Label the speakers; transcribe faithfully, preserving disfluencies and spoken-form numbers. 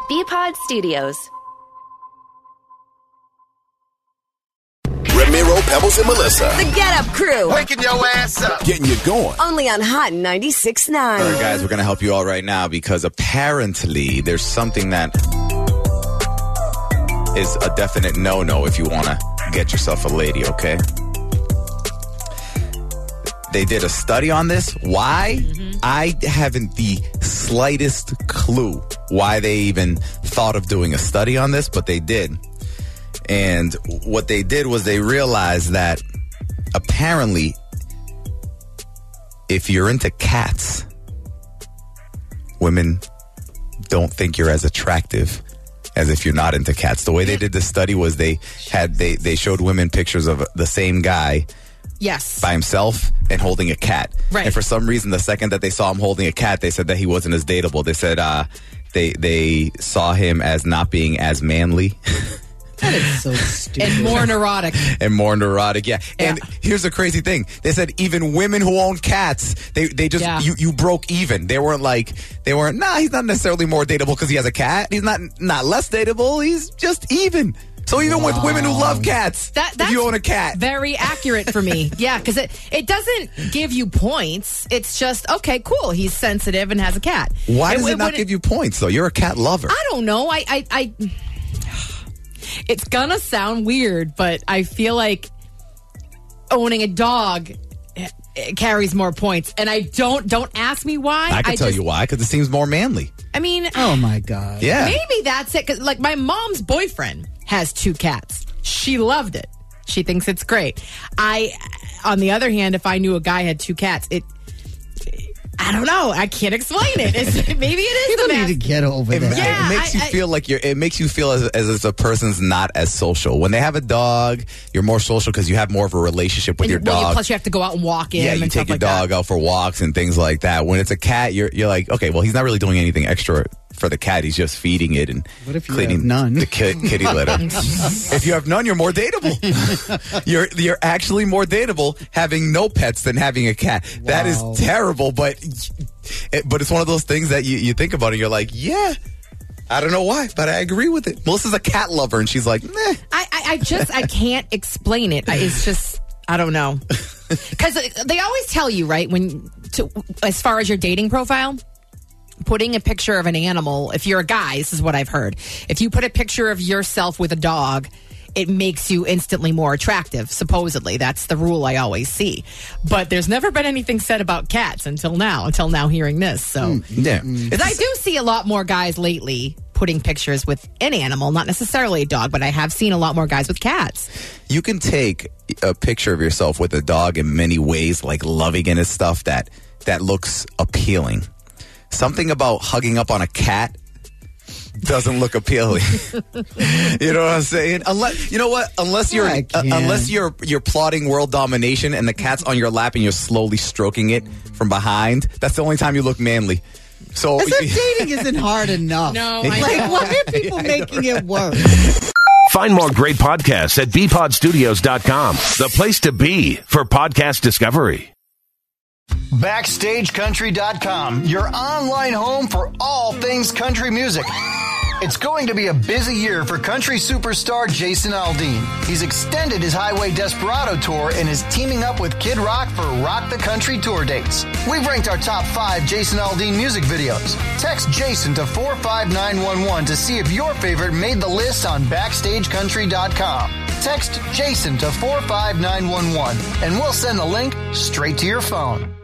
Speaker 1: B-Pod Studios.
Speaker 2: Ramiro, Pebbles, and Melissa.
Speaker 3: The Get Up Crew.
Speaker 4: Waking your ass up.
Speaker 2: Getting you going.
Speaker 3: Only on Hot ninety-six point nine.
Speaker 5: All right, guys, we're going to help you out right now because apparently there's something that is a definite no-no if you want to get yourself a lady, okay? They did a study on this. Why? Mm-hmm. I haven't the slightest clue why they even thought of doing a study on this, but they did. And what they did was they realized that apparently if you're into cats, women don't think you're as attractive as if you're not into cats. The way they did the study was they had they, they showed women pictures of the same guy
Speaker 6: Yes.
Speaker 5: by himself and holding a cat.
Speaker 6: Right.
Speaker 5: And for some reason, the second that they saw him holding a cat, they said that he wasn't as dateable. They said uh, they they saw him as not being as manly.
Speaker 7: That is so stupid.
Speaker 6: And more neurotic.
Speaker 5: And more neurotic, yeah.
Speaker 6: Yeah.
Speaker 5: And here's the crazy thing. They said even women who own cats, they they just,
Speaker 6: Yeah.
Speaker 5: you, you broke even. They weren't like, they weren't, nah, he's not necessarily more dateable because he has a cat. He's not not less dateable. He's just even. So even with women who love cats,
Speaker 6: That,
Speaker 5: if
Speaker 6: that's
Speaker 5: you own a cat.
Speaker 6: very accurate for me. Yeah, because it, it doesn't give you points. It's just, okay, cool. He's sensitive and has a cat.
Speaker 5: Why
Speaker 6: And
Speaker 5: does it not give you points, though? You're a cat lover.
Speaker 6: I don't know. I, I, I it's gonna sound weird, but I feel like owning a dog it carries more points, and I don't don't ask me why.
Speaker 5: I can
Speaker 6: I
Speaker 5: tell
Speaker 6: just,
Speaker 5: you why, because it seems more manly.
Speaker 6: I mean,
Speaker 7: Oh, my God.
Speaker 5: Yeah.
Speaker 6: maybe that's it. Because like my mom's boyfriend has two cats. She loved it. She thinks it's great. I, on the other hand, if I knew a guy had two cats, it. I don't know. I can't explain it. It's, maybe it is
Speaker 7: People
Speaker 6: the
Speaker 7: need
Speaker 6: math.
Speaker 7: to get over
Speaker 5: It,
Speaker 7: that.
Speaker 6: Yeah,
Speaker 5: it makes
Speaker 6: I-
Speaker 5: you
Speaker 6: I-
Speaker 5: feel like you're. It makes you feel as, as if a person's not as social. When they have a dog, you're more social because you have more of a relationship with
Speaker 6: And
Speaker 5: your
Speaker 6: well, you-
Speaker 5: dog.
Speaker 6: plus, you have to go out and walk him.
Speaker 5: yeah, you
Speaker 6: and
Speaker 5: take
Speaker 6: stuff
Speaker 5: your
Speaker 6: like
Speaker 5: dog
Speaker 6: that.
Speaker 5: out for walks and things like that. When it's a cat, you're you're like, okay, well, he's not really doing anything extra for the cat. He's just feeding it and
Speaker 7: What if you
Speaker 5: cleaning
Speaker 7: have none?
Speaker 5: the ki- kitty litter. If you have none, you're more dateable. you're you're actually more dateable having no pets than having a cat. That
Speaker 7: Wow.
Speaker 5: is terrible, but it, but it's one of those things that you, you think about and you're like, yeah. I don't know why, but I agree with it. Melissa's a cat lover, and she's like, meh.
Speaker 6: I, I, I just I can't explain it. I- It's just I don't know, because they always tell you, right, when to, as far as your dating profile, putting a picture of an animal. If you're a guy, this is what I've heard. If you put a picture of yourself with a dog, it makes you instantly more attractive. Supposedly, that's the rule I always see. But there's never been anything said about cats until now. Until now, hearing this, so
Speaker 5: Yeah.
Speaker 6: because I do see a lot more guys lately putting pictures with an animal, not necessarily a dog, but I have seen a lot more guys with cats.
Speaker 5: You can take a picture of yourself with a dog in many ways, like loving it and stuff that that looks appealing. Something about hugging up on a cat doesn't look appealing. You know what I'm saying? Unless you know what? Unless you're
Speaker 7: I
Speaker 5: uh,
Speaker 7: can't.
Speaker 5: unless you're you're plotting world domination and the cat's on your lap and you're slowly stroking it from behind. That's the only time you look manly. So
Speaker 7: As if dating isn't hard enough.
Speaker 6: No, I
Speaker 7: Like,
Speaker 6: know.
Speaker 7: why are people making it worse?
Speaker 8: Find more great podcasts at b pod studios dot com, the place to be for podcast discovery.
Speaker 4: Backstage Country dot com, your online home for all things country music. It's going to be a busy year for country superstar Jason Aldean. He's extended his Highway Desperado tour and is teaming up with Kid Rock for Rock the Country tour dates. We've ranked our top five Jason Aldean music videos. Text Jason to four five nine one one to see if your favorite made the list on Backstage Country dot com. Text Jason to four five nine one one and we'll send the link straight to your phone.